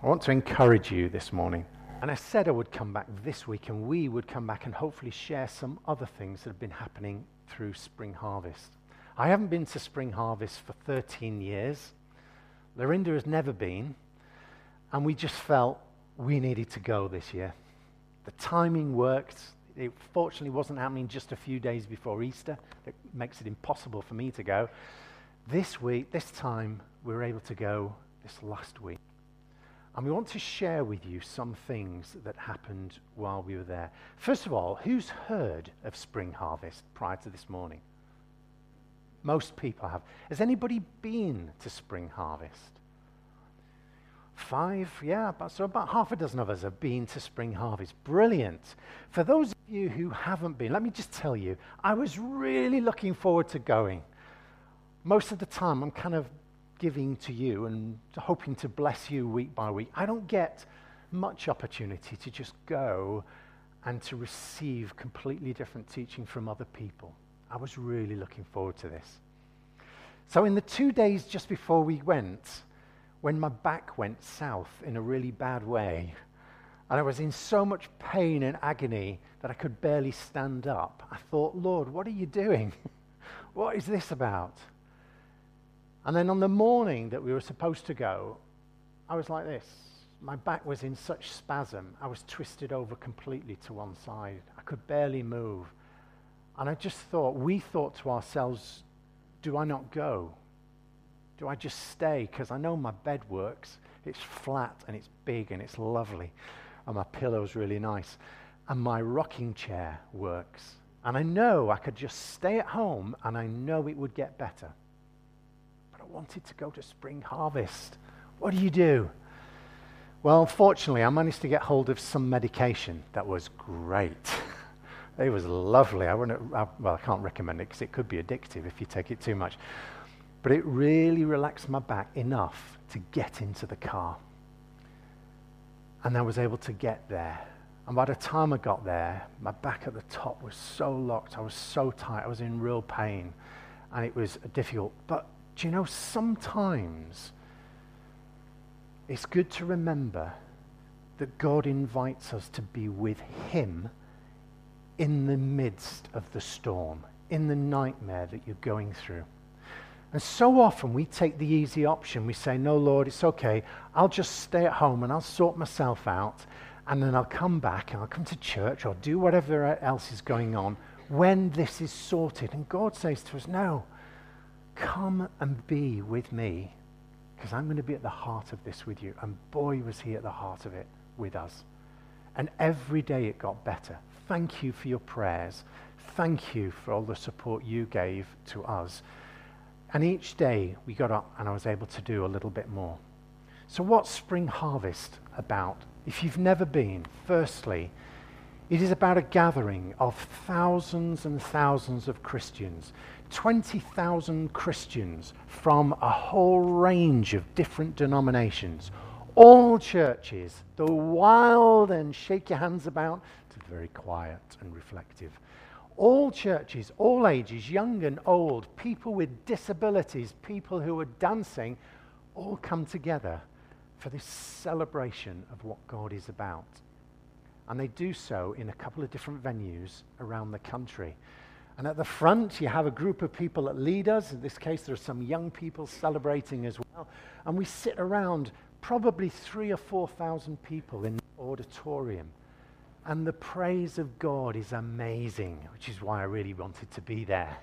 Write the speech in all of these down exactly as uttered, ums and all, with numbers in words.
I want to encourage you this morning. And I said I would come back this week and we would come back and hopefully share some other things that have been happening through Spring Harvest. I haven't been to Spring Harvest for thirteen years. Lorinda has never been. And we just felt we needed to go this year. The timing worked. It fortunately wasn't happening just a few days before Easter. That makes it impossible for me to go. This week, this time, we were able to go this last week. And we want to share with you some things that happened while we were there. First of all, who's heard of Spring Harvest prior to this morning? Most people have. Has anybody been to Spring Harvest? Five, yeah, about, so about half a dozen of us have been to Spring Harvest. Brilliant. For those of you who haven't been, let me just tell you, I was really looking forward to going. Most of the time, I'm kind of giving to you and hoping to bless you week by week. I don't get much opportunity to just go and to receive completely different teaching from other people. I was really looking forward to this. So in the two days just before we went, when my back went south in a really bad way, and I was in so much pain and agony that I could barely stand up, I thought, Lord, what are you doing? What is this about? And then on the morning that we were supposed to go, I was like this. My back was in such spasm. I was twisted over completely to one side. I could barely move. And I just thought, we thought to ourselves, do I not go? Do I just stay? Because I know my bed works. It's flat and it's big and it's lovely. And my pillow's really nice. And my rocking chair works. And I know I could just stay at home and I know it would get better. I wanted to go to Spring Harvest. What do you do? Well, unfortunately, I managed to get hold of some medication that was great. It was lovely. I wouldn't, I, well, I can't recommend it because it could be addictive if you take it too much. But it really relaxed my back enough to get into the car. And I was able to get there. And by the time I got there, my back at the top was so locked. I was so tight. I was in real pain. And it was difficult. But do you know, sometimes it's good to remember that God invites us to be with Him in the midst of the storm, in the nightmare that you're going through. And so often we take the easy option. We say, no, Lord, it's okay. I'll just stay at home and I'll sort myself out and then I'll come back and I'll come to church or do whatever else is going on when this is sorted. And God says to us, no. Come and be with me, because I'm going to be at the heart of this with you. And boy, was He at the heart of it with us. And every day it got better. Thank you for your prayers. Thank you for all the support you gave to us. And each day we got up and I was able to do a little bit more. So what's Spring Harvest about? If you've never been, firstly, it is about a gathering of thousands and thousands of Christians. twenty thousand Christians from a whole range of different denominations. All churches, the wild and shake your hands about to very quiet and reflective. All churches, all ages, young and old, people with disabilities, people who are dancing, all come together for this celebration of what God is about. And they do so in a couple of different venues around the country. And at the front, you have a group of people that lead us. In this case, there are some young people celebrating as well. And we sit around probably three or four thousand people in the auditorium. And the praise of God is amazing, which is why I really wanted to be there.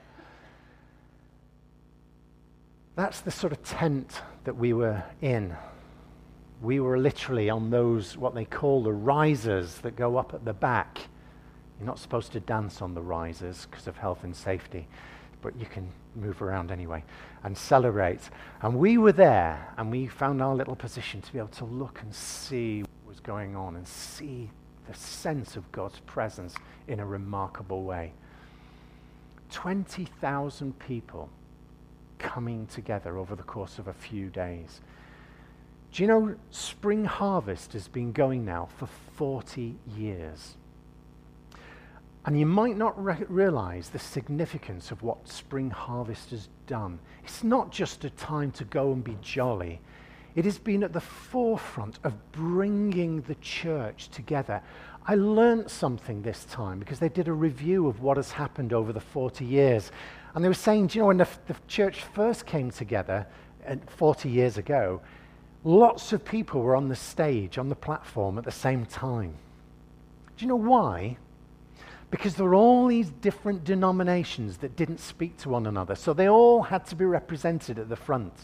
That's the sort of tent that we were in. We were literally on those, what they call the risers that go up at the back. You're not supposed to dance on the risers because of health and safety, but you can move around anyway and celebrate. And we were there, and we found our little position to be able to look and see what was going on and see the sense of God's presence in a remarkable way. twenty thousand people coming together over the course of a few days. Do you know Spring Harvest has been going now for forty years? And you might not re- realize the significance of what Spring Harvest has done. It's not just a time to go and be jolly. It has been at the forefront of bringing the church together. I learned something this time because they did a review of what has happened over the forty years. And they were saying, do you know, when the, the church first came together uh, forty years ago, lots of people were on the stage, on the platform at the same time. Do you know why? Because there were all these different denominations that didn't speak to one another. So they all had to be represented at the front.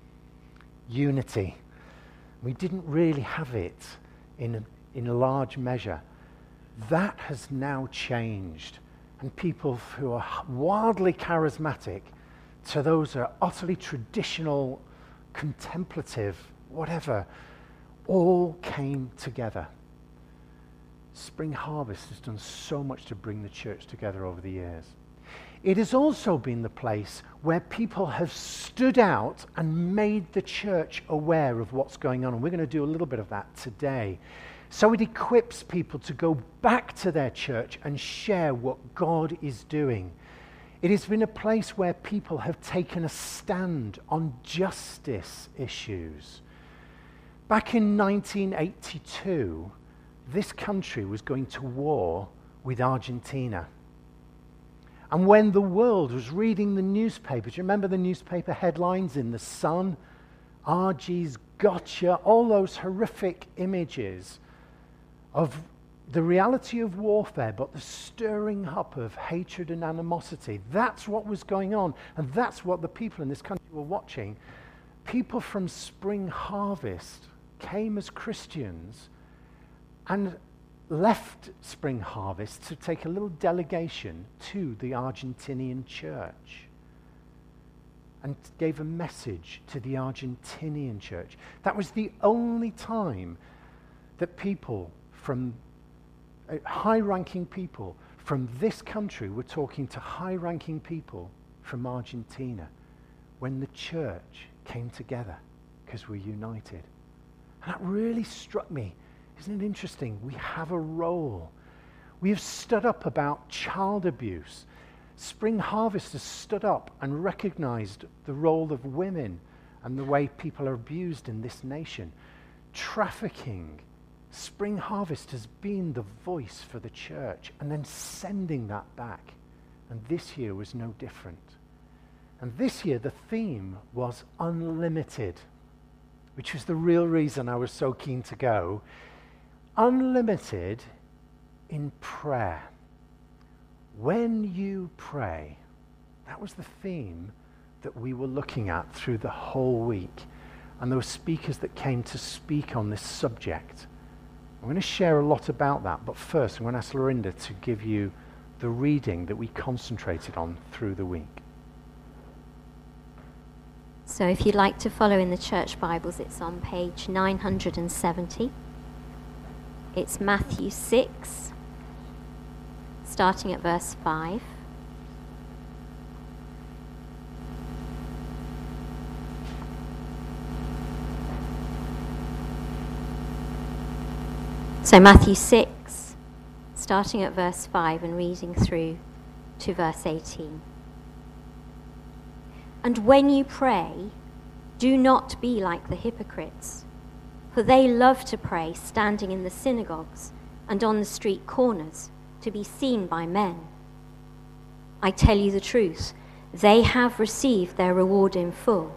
Unity. We didn't really have it in a, in a large measure. That has now changed. And people who are wildly charismatic to those who are utterly traditional, contemplative, whatever, all came together. Spring Harvest has done so much to bring the church together over the years. It has also been the place where people have stood out and made the church aware of what's going on. And we're going to do a little bit of that today. So it equips people to go back to their church and share what God is doing. It has been a place where people have taken a stand on justice issues. Back in nineteen eighty-two, this country was going to war with Argentina. And when the world was reading the newspapers, you remember the newspaper headlines in The Sun? R G's gotcha, all those horrific images of the reality of warfare, but the stirring up of hatred and animosity. That's what was going on, and that's what the people in this country were watching. People from Spring Harvest came as Christians and left Spring Harvest to take a little delegation to the Argentinian church and gave a message to the Argentinian church. That was the only time that people from uh, high-ranking people from this country were talking to high-ranking people from Argentina when the church came together because we're united. And that really struck me. Isn't it interesting? We have a role. We have stood up about child abuse. Spring Harvest has stood up and recognized the role of women and the way people are abused in this nation. Trafficking. Spring Harvest has been the voice for the church and then sending that back. And this year was no different. And this year the theme was unlimited, which was the real reason I was so keen to go. Unlimited in prayer. When you pray, that was the theme that we were looking at through the whole week. And there were speakers that came to speak on this subject. I'm going to share a lot about that, but first I'm going to ask Lorinda to give you the reading that we concentrated on through the week. So if you'd like to follow in the church Bibles, it's on page nine hundred seventy. It's Matthew six, starting at verse five. So Matthew six, starting at verse five and reading through to verse eighteen. And when you pray, do not be like the hypocrites, for they love to pray standing in the synagogues and on the street corners to be seen by men. I tell you the truth, they have received their reward in full.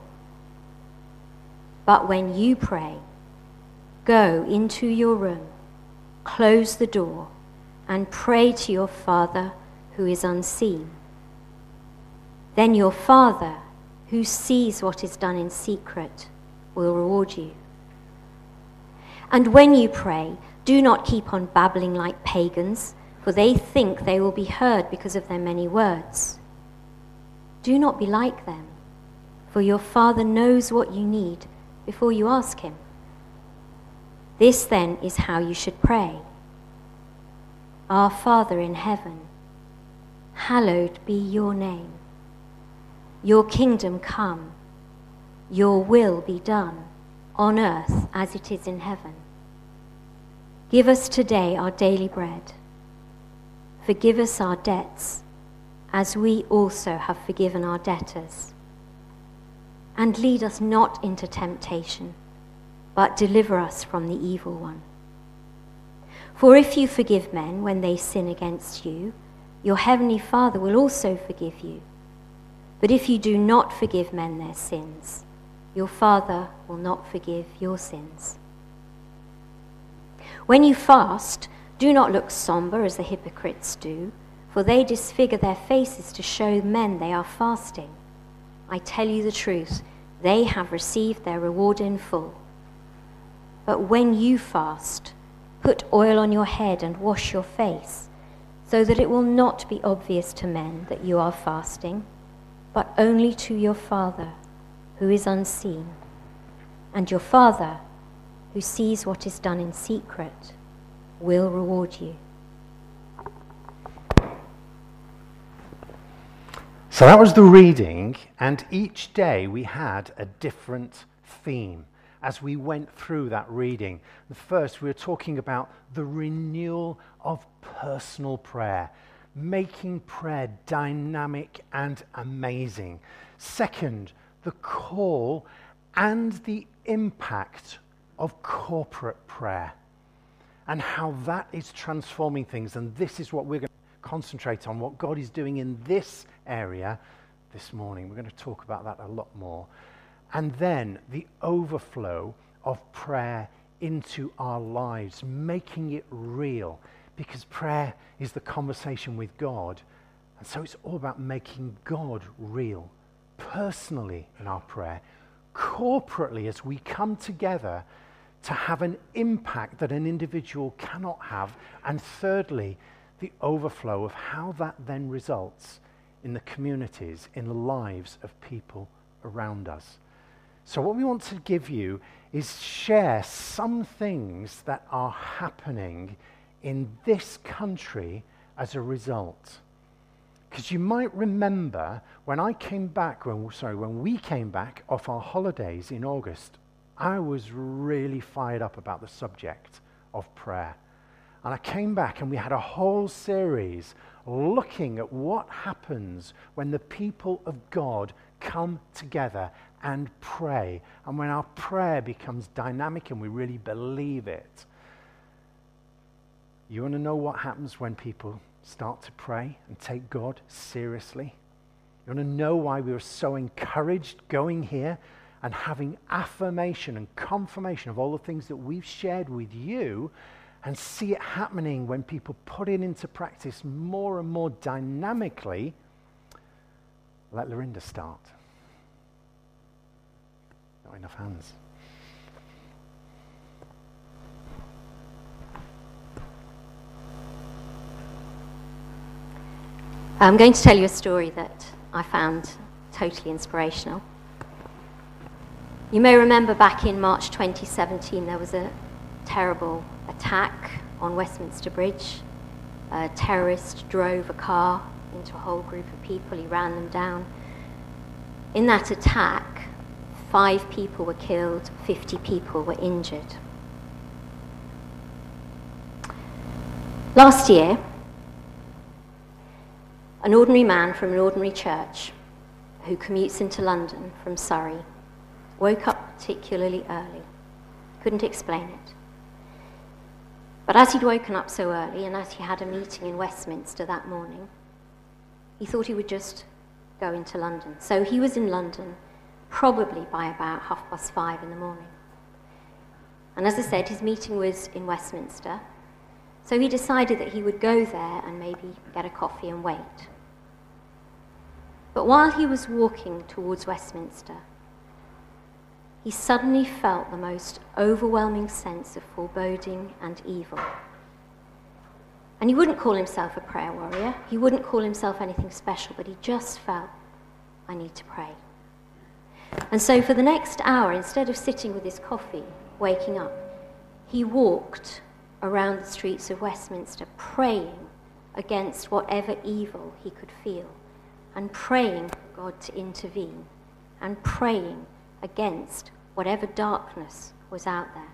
But when you pray, go into your room, close the door, and pray to your Father who is unseen. Then your Father, who sees what is done in secret, will reward you. And when you pray, do not keep on babbling like pagans, for they think they will be heard because of their many words. Do not be like them, for your Father knows what you need before you ask him. This then is how you should pray. Our Father in heaven, hallowed be your name. Your kingdom come, your will be done, on earth as it is in heaven. Give us today our daily bread. Forgive us our debts, as we also have forgiven our debtors. And lead us not into temptation, but deliver us from the evil one. For if you forgive men when they sin against you, your heavenly Father will also forgive you. But if you do not forgive men their sins, your Father will not forgive your sins. When you fast, do not look somber as the hypocrites do, for they disfigure their faces to show men they are fasting. I tell you the truth, they have received their reward in full. But when you fast, put oil on your head and wash your face, so that it will not be obvious to men that you are fasting, but only to your Father who is unseen. And your Father, who sees what is done in secret, will reward you. So that was the reading, and each day we had a different theme as we went through that reading. The first, we were talking about the renewal of personal prayer, making prayer dynamic and amazing. Second, the call and the impact of corporate prayer and how that is transforming things. And this is what we're going to concentrate on, what God is doing in this area this morning. We're going to talk about that a lot more. And then the overflow of prayer into our lives, making it real, because prayer is the conversation with God. And so it's all about making God real, personally in our prayer, corporately as we come together to have an impact that an individual cannot have, and thirdly, the overflow of how that then results in the communities, in the lives of people around us. So what we want to give you is share some things that are happening in this country as a result. Because you might remember when I came back, when, sorry, when we came back off our holidays in August, I was really fired up about the subject of prayer. And I came back and we had a whole series looking at what happens when the people of God come together and pray, and when our prayer becomes dynamic and we really believe it. You want to know what happens when people start to pray and take God seriously? You want to know why we were so encouraged going here and having affirmation and confirmation of all the things that we've shared with you, and see it happening when people put it into practice more and more dynamically? Let Lorinda start. Not enough hands. I'm going to tell you a story that I found totally inspirational. You may remember back in March twenty seventeen, there was a terrible attack on Westminster Bridge. A terrorist drove a car into a whole group of people. He ran them down. In that attack, five people were killed, fifty people were injured. Last year, an ordinary man from an ordinary church who commutes into London from Surrey woke up particularly early. Couldn't explain it. But as he'd woken up so early, and as he had a meeting in Westminster that morning, he thought he would just go into London. So he was in London probably by about half past five in the morning. And as I said, his meeting was in Westminster, so he decided that he would go there and maybe get a coffee and wait. But while he was walking towards Westminster, he suddenly felt the most overwhelming sense of foreboding and evil. And he wouldn't call himself a prayer warrior, he wouldn't call himself anything special, but he just felt, I need to pray. And so for the next hour, instead of sitting with his coffee, waking up, he walked around the streets of Westminster, praying against whatever evil he could feel, and praying for God to intervene, and praying against whatever darkness was out there.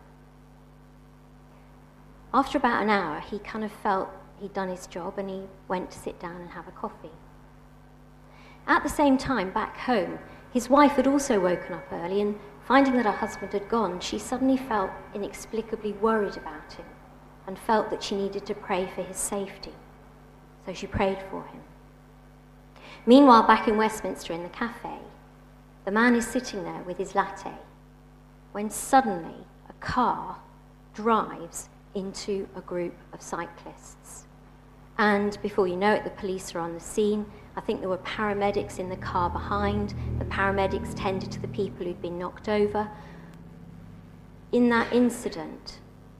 After about an hour, he kind of felt he'd done his job, and he went to sit down and have a coffee. At the same time, back home, his wife had also woken up early and Finding that her husband had gone, she suddenly felt inexplicably worried about him and felt that she needed to pray for his safety. So she prayed for him. Meanwhile, back in Westminster in the cafe, the man is sitting there with his latte when suddenly a car drives into a group of cyclists. And before you know it, the police are on the scene. I think there were paramedics in the car behind. The paramedics tended to the people who'd been knocked over. In that incident,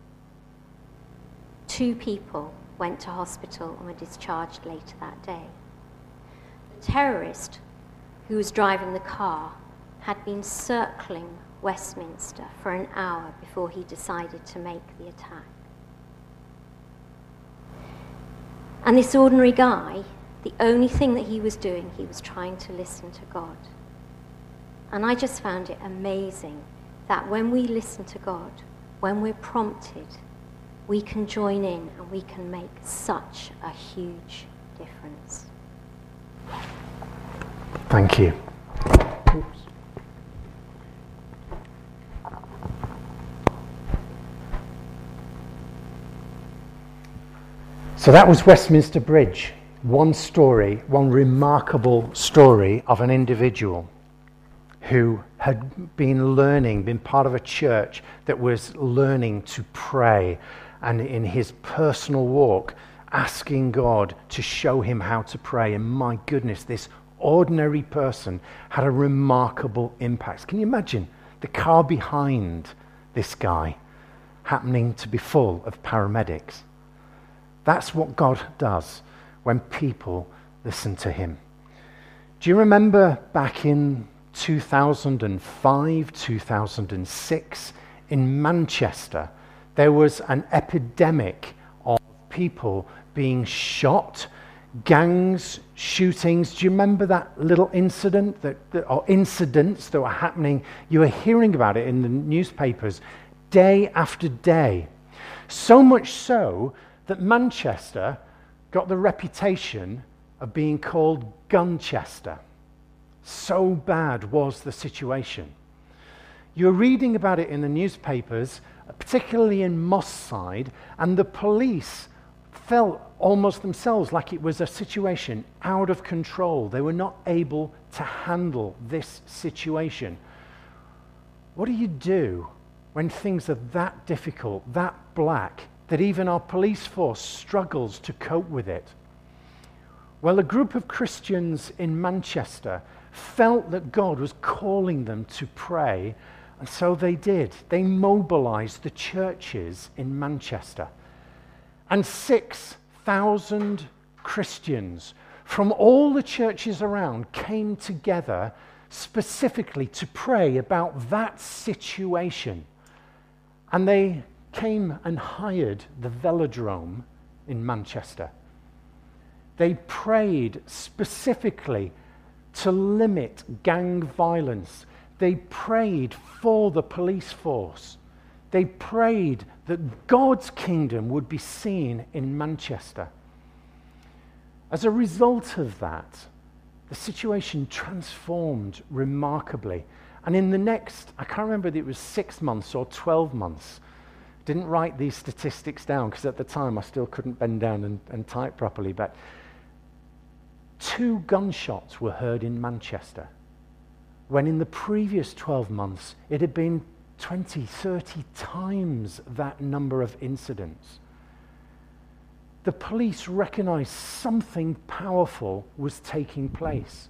two people went to hospital and were discharged later that day. The terrorist who was driving the car had been circling Westminster for an hour before he decided to make the attack. And this ordinary guy, the only thing that he was doing, he was trying to listen to God. And I just found it amazing that when we listen to God, when we're prompted, we can join in and we can make such a huge difference. Thank you. Oops. So that was Westminster Bridge. One story, one remarkable story of an individual who had been learning, been part of a church that was learning to pray, and in his personal walk, asking God to show him how to pray. And my goodness, this ordinary person had a remarkable impact. Can you imagine the car behind this guy happening to be full of paramedics? That's what God does when people listen to him. Do you remember back in two thousand five, two thousand six, in Manchester, there was an epidemic of people being shot, gangs, shootings? Do you remember that little incident, that, that, or incidents that were happening? You were hearing about it in the newspapers day after day. So much so that Manchester got the reputation of being called Gunchester. So bad was the situation. You're reading about it in the newspapers, particularly in Moss Side, and the police felt almost themselves like it was a situation out of control. They were not able to handle this situation. What do you do when things are that difficult, that black, that even our police force struggles to cope with it? Well, a group of Christians in Manchester felt that God was calling them to pray, and so they did. They mobilized the churches in Manchester. And six thousand Christians from all the churches around came together specifically to pray about that situation. And they came and hired the Velodrome in Manchester. They prayed specifically to limit gang violence. They prayed for the police force. They prayed that God's kingdom would be seen in Manchester. As a result of that, the situation transformed remarkably. And in the next, I can't remember if it was six months or twelve months, didn't write these statistics down because at the time I still couldn't bend down and, and type properly, but two gunshots were heard in Manchester, when in the previous twelve months it had been twenty, thirty times that number of incidents. The police recognized something powerful was taking place.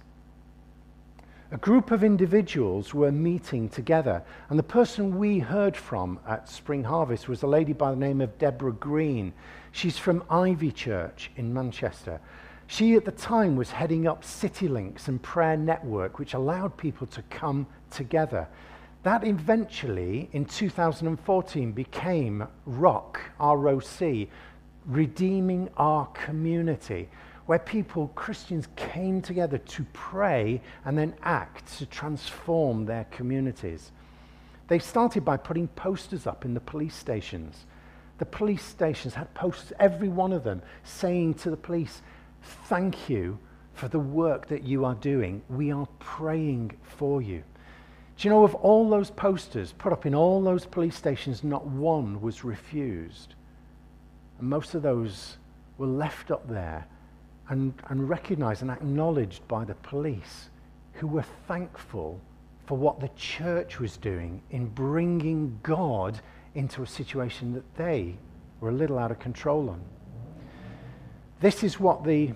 A group of individuals were meeting together, and the person we heard from at Spring Harvest was a lady by the name of Deborah Green. She's from Ivy Church in Manchester. She at the time was heading up CityLinks and Prayer Network, which allowed people to come together. That eventually, in two thousand fourteen, became ROC, R O C, Redeeming Our Community, where people, Christians, came together to pray and then act to transform their communities. They started by putting posters up in the police stations. The police stations had posters, every one of them, saying to the police, "Thank you for the work that you are doing. We are praying for you." Do you know, of all those posters put up in all those police stations, not one was refused. And most of those were left up there and, and recognized and acknowledged by the police, who were thankful for what the church was doing in bringing God into a situation that they were a little out of control on. This is what the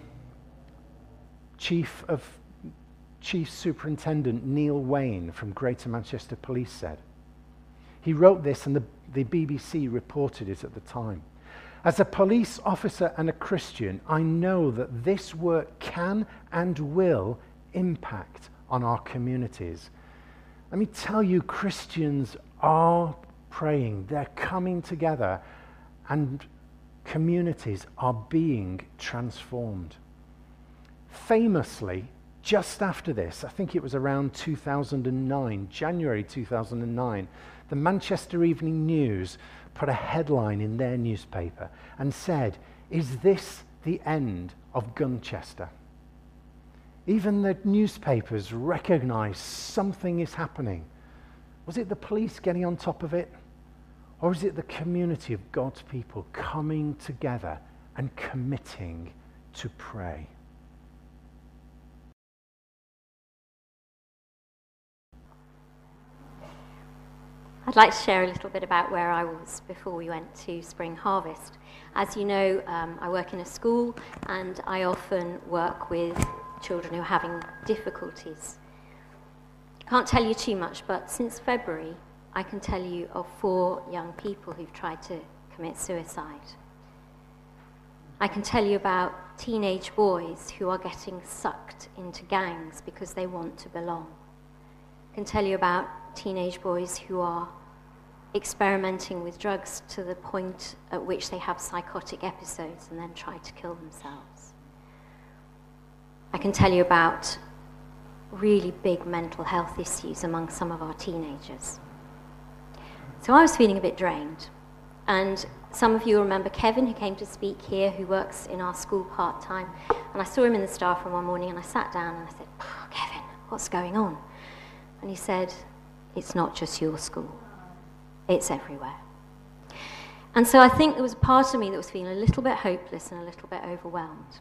chief of Chief Superintendent Neil Wayne from Greater Manchester Police said. He wrote this, and the, the B B C reported it at the time. As a police officer and a Christian, I know that this work can and will impact on our communities. Let me tell you, Christians are praying. They're coming together, and communities are being transformed. Famously, just after this, I think it was around two thousand nine, January two thousand nine, the Manchester Evening News put a headline in their newspaper and said, "Is this the end of Gunchester?" Even the newspapers recognized something is happening. Was it the police getting on top of it? Or is it the community of God's people coming together and committing to pray? I'd like to share a little bit about where I was before we went to Spring Harvest. As you know, um, I work in a school, and I often work with children who are having difficulties. Can't tell you too much, but since February, I can tell you of four young people who've tried to commit suicide. I can tell you about teenage boys who are getting sucked into gangs because they want to belong. I can tell you about teenage boys who are experimenting with drugs to the point at which they have psychotic episodes and then try to kill themselves. I can tell you about really big mental health issues among some of our teenagers. So I was feeling a bit drained. And some of you remember Kevin, who came to speak here, who works in our school part-time. And I saw him in the staff room one morning, and I sat down and I said, oh, Kevin, what's going on? And he said, it's not just your school. It's everywhere. And so I think there was a part of me that was feeling a little bit hopeless and a little bit overwhelmed.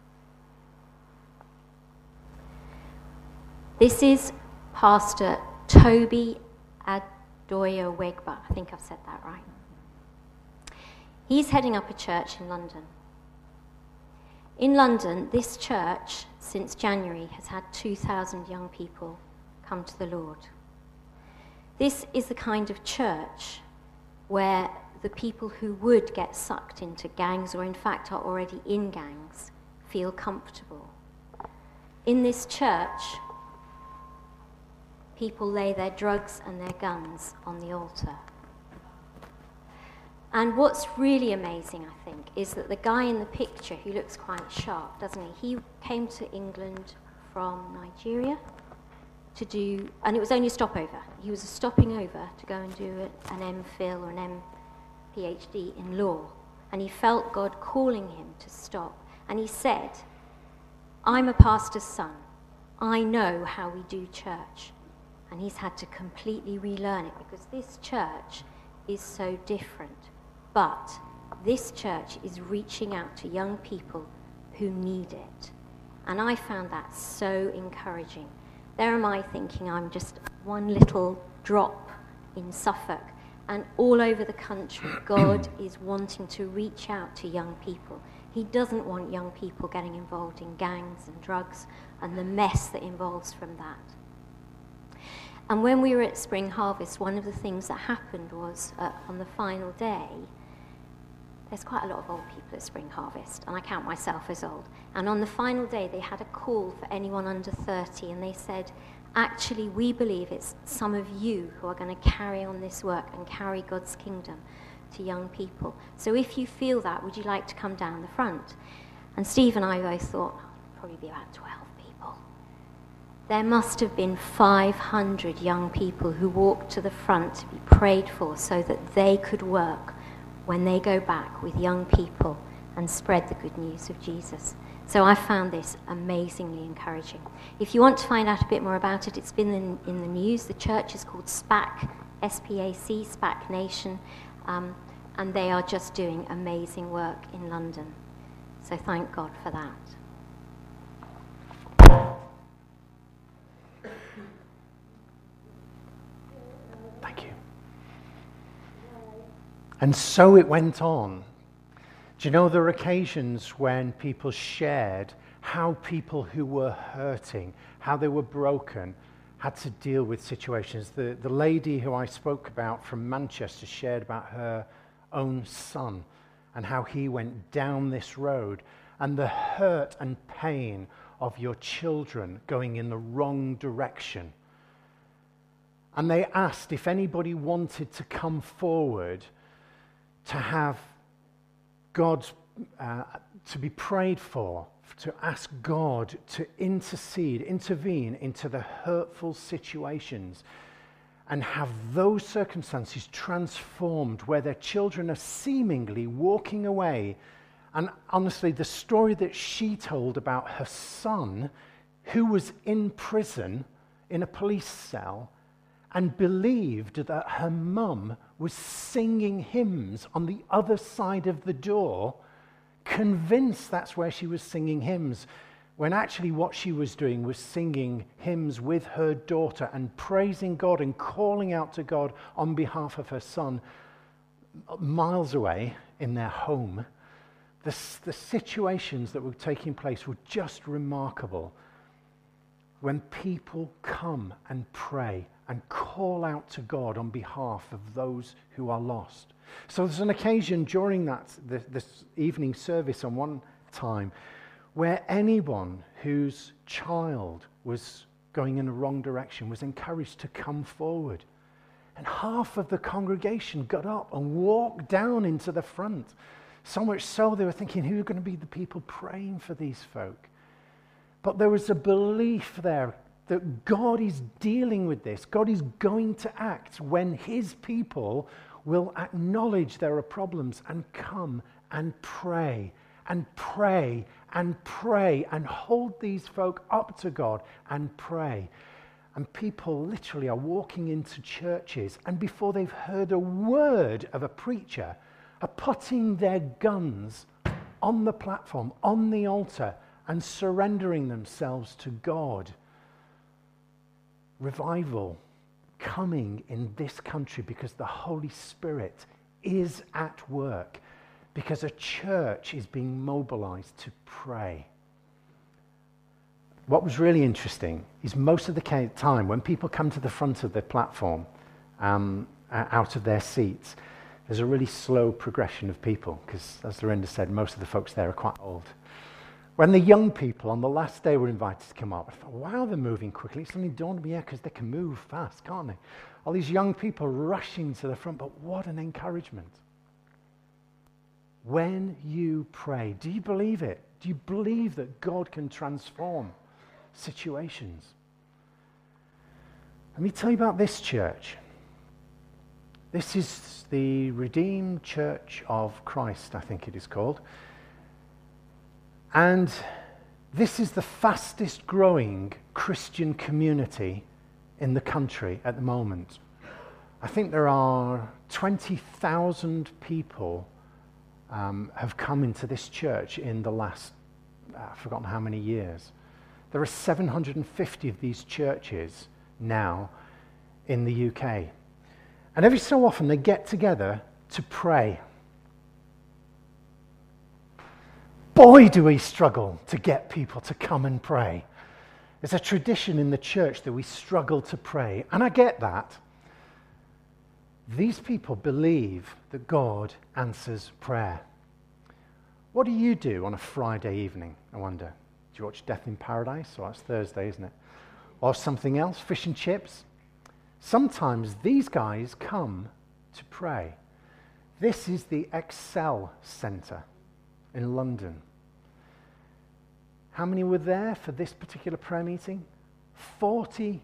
This is Pastor Toby Adoya-Wegba. I think I've said that right. He's heading up a church in London. In London, this church, since January, has had two thousand young people come to the Lord. This is the kind of church where the people who would get sucked into gangs, or in fact are already in gangs, feel comfortable. In this church, people lay their drugs and their guns on the altar. And what's really amazing, I think, is that the guy in the picture, who looks quite sharp, doesn't he? He came to England from Nigeria to do, and it was only a stopover. He was stopping over to go and do an M Phil or an M P H D in law. And he felt God calling him to stop. And he said, I'm a pastor's son. I know how we do church. And he's had to completely relearn it because this church is so different. But this church is reaching out to young people who need it. And I found that so encouraging. There am I thinking I'm just one little drop in Suffolk. And all over the country, God is wanting to reach out to young people. He doesn't want young people getting involved in gangs and drugs and the mess that involves from that. And when we were at Spring Harvest, one of the things that happened was uh, on the final day, there's quite a lot of old people at Spring Harvest, and I count myself as old. And on the final day, they had a call for anyone under thirty, and they said, actually, we believe it's some of you who are going to carry on this work and carry God's kingdom to young people. So if you feel that, would you like to come down the front? And Steve and I both thought, oh, probably be about twelve people. There must have been five hundred young people who walked to the front to be prayed for so that they could work when they go back with young people and spread the good news of Jesus. So I found this amazingly encouraging. If you want to find out a bit more about it, it's been in, in the news. The church is called SPAC, S P A C, SPAC Nation, um, and they are just doing amazing work in London. So thank God for that. Thank you. And so it went on. Do you know there are occasions when people shared how people who were hurting, how they were broken, had to deal with situations. The, the lady who I spoke about from Manchester shared about her own son and how he went down this road and the hurt and pain of your children going in the wrong direction. And they asked if anybody wanted to come forward to have God's, uh, to be prayed for, to ask God to intercede, intervene into the hurtful situations and have those circumstances transformed where their children are seemingly walking away. And honestly, the story that she told about her son who was in prison in a police cell and believed that her mum was singing hymns on the other side of the door, convinced that's where she was singing hymns, when actually what she was doing was singing hymns with her daughter and praising God and calling out to God on behalf of her son miles away in their home. The, the situations that were taking place were just remarkable. When people come and pray and call out to God on behalf of those who are lost. So there's an occasion during that this, this evening service on one time where anyone whose child was going in the wrong direction was encouraged to come forward. And half of the congregation got up and walked down into the front. So much so they were thinking, who are going to be the people praying for these folk? But there was a belief there that God is dealing with this. God is going to act when his people will acknowledge there are problems and come and pray and pray and pray and hold these folk up to God and pray. And people literally are walking into churches and before they've heard a word of a preacher are putting their guns on the platform, on the altar, and surrendering themselves to God. Revival coming in this country because the Holy Spirit is at work, because a church is being mobilized to pray. What was really interesting is most of the time when people come to the front of the platform, um, out of their seats, there's a really slow progression of people because, as Lorinda said, most of the folks there are quite old. When the young people on the last day were invited to come up, I thought, wow, they're moving quickly. It suddenly dawned on me, yeah, because they can move fast, can't they? All these young people rushing to the front, but what an encouragement. When you pray, do you believe it? Do you believe that God can transform situations? Let me tell you about this church. This is the Redeemed Church of Christ, I think it is called. And this is the fastest growing Christian community in the country at the moment. I think there are twenty thousand people um, have come into this church in the last, I've forgotten how many years. There are seven hundred fifty of these churches now in the U K. And every so often they get together to pray. Boy, do we struggle to get people to come and pray. There's a tradition in the church that we struggle to pray, and I get that. These people believe that God answers prayer. What do you do on a Friday evening, I wonder? Do you watch Death in Paradise? Well, it's Thursday, isn't it? Or something else, fish and chips? Sometimes these guys come to pray. This is the Excel Centre in London. How many were there for this particular prayer meeting? forty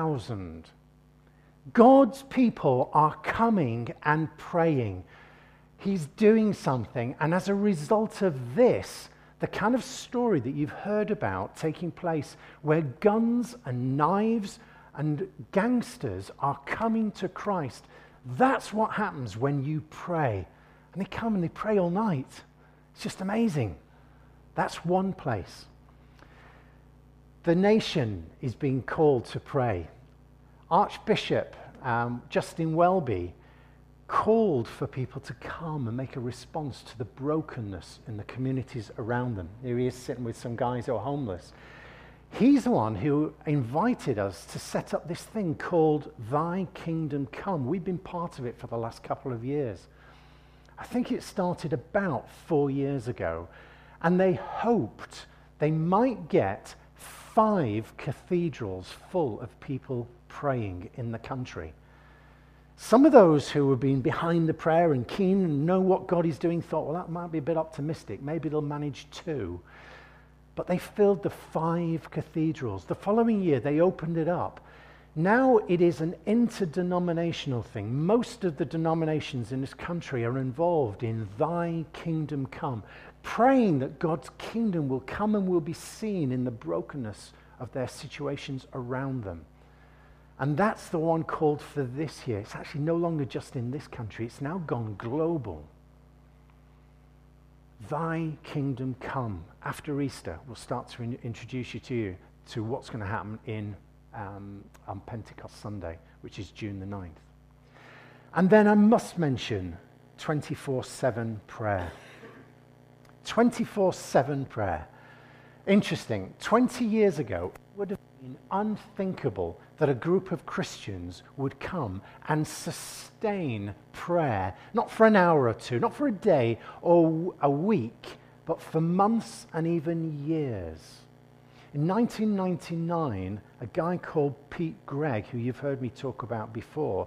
thousand. God's people are coming and praying. He's doing something, and as a result of this, the kind of story that you've heard about taking place where guns and knives and gangsters are coming to Christ, that's what happens when you pray. And they come and they pray all night. It's just amazing. That's one place. The nation is being called to pray. Archbishop um, Justin Welby called for people to come and make a response to the brokenness in the communities around them. Here he is sitting with some guys who are homeless. He's the one who invited us to set up this thing called Thy Kingdom Come. We've been part of it for the last couple of years. I think it started about four years ago, and they hoped they might get five cathedrals full of people praying in the country. Some of those who have been behind the prayer and keen and know what God is doing thought, well, that might be a bit optimistic. Maybe they'll manage two. But they filled the five cathedrals. The following year, they opened it up. Now it is an interdenominational thing. Most of the denominations in this country are involved in Thy Kingdom Come, praying that God's kingdom will come and will be seen in the brokenness of their situations around them. And that's the one called for this year. It's actually no longer just in this country. It's now gone global. Thy Kingdom Come. After Easter, we'll start to in- introduce you to you to what's going to happen in um, on Pentecost Sunday, which is June the ninth. And then I must mention twenty-four seven prayer. twenty-four seven prayer. Interesting. twenty years ago, it would have been unthinkable that a group of Christians would come and sustain prayer, not for an hour or two, not for a day or a week, but for months and even years. In nineteen ninety-nine, a guy called Pete Greig, who you've heard me talk about before,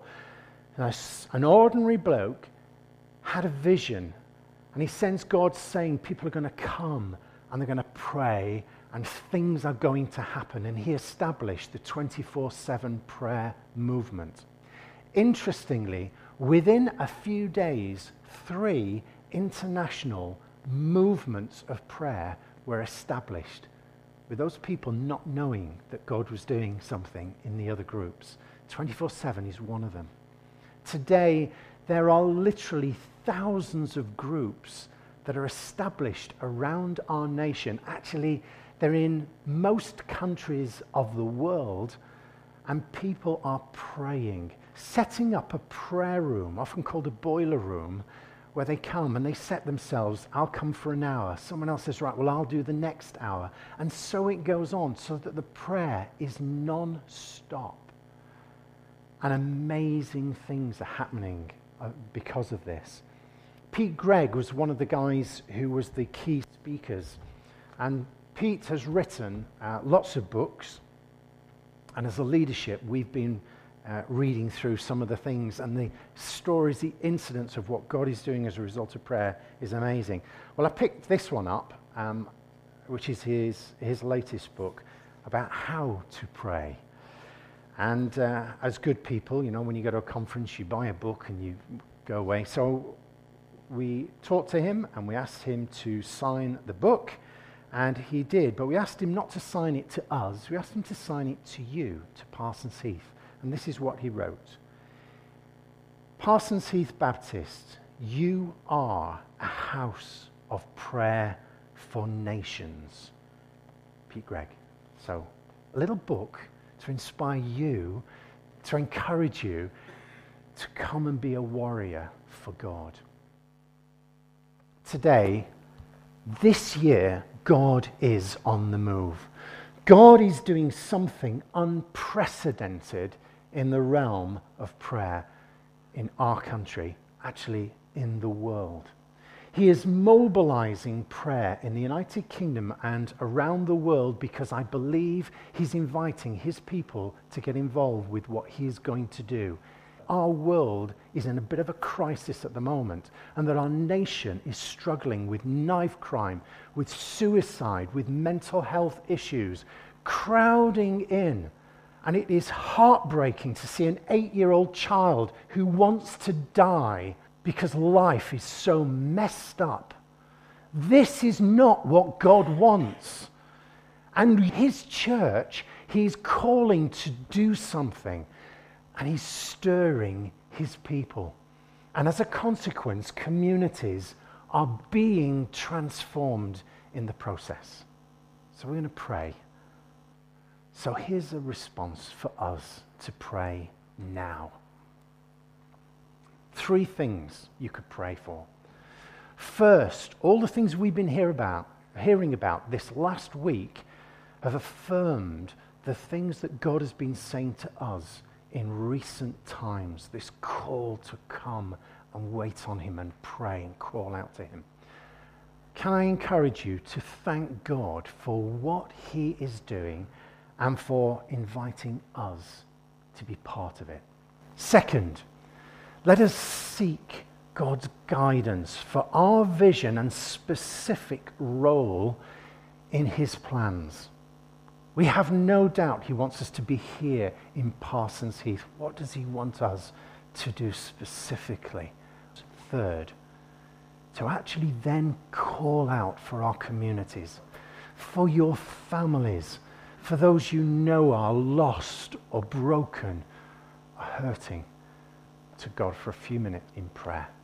an ordinary bloke, had a vision, and he sensed God saying people are going to come and they're going to pray and things are going to happen. And he established the twenty-four seven prayer movement. Interestingly, within a few days, three international movements of prayer were established, with those people not knowing that God was doing something in the other groups. twenty-four seven is one of them. Today, there are literally thousands of groups that are established around our nation. Actually, they're in most countries of the world, and people are praying, setting up a prayer room, often called a boiler room, where they come and they set themselves, I'll come for an hour. Someone else says, right, well, I'll do the next hour. And so it goes on, so that the prayer is non-stop. And amazing things are happening uh, because of this. Pete Greig was one of the guys who was the key speakers. And Pete has written uh, lots of books. And as a leadership, we've been uh, reading through some of the things, and the stories, the incidents of what God is doing as a result of prayer is amazing. Well, I picked this one up, um, which is his, his latest book about how to pray. And uh, as good people, you know, when you go to a conference, you buy a book and you go away. So we talked to him and we asked him to sign the book, and he did. But we asked him not to sign it to us. We asked him to sign it to you, to Parsons Heath. And this is what he wrote. Parsons Heath Baptist, you are a house of prayer for nations. Pete Greig. So, a little book to inspire you, to encourage you to come and be a warrior for God. Today, this year, God is on the move. God is doing something unprecedented in the realm of prayer in our country, actually in the world. He is mobilizing prayer in the United Kingdom and around the world because I believe he's inviting his people to get involved with what he is going to do. Our world is in a bit of a crisis at the moment, and that our nation is struggling with knife crime, with suicide, with mental health issues, crowding in. And it is heartbreaking to see an eight-year-old child who wants to die because life is so messed up. This is not what God wants. And his church, he's calling to do something, and he's stirring his people. And as a consequence, communities are being transformed in the process. So we're going to pray. So here's a response for us to pray now. Three things you could pray for. First, all the things we've been hear about, hearing about this last week have affirmed the things that God has been saying to us in recent times, this call to come and wait on him and pray and call out to him. Can I encourage you to thank God for what he is doing and for inviting us to be part of it? Second, let us seek God's guidance for our vision and specific role in his plans. We have no doubt he wants us to be here in Parsons Heath. What does he want us to do specifically? Third, to actually then call out for our communities, for your families, for those you know are lost or broken or hurting, to God for a few minutes in prayer.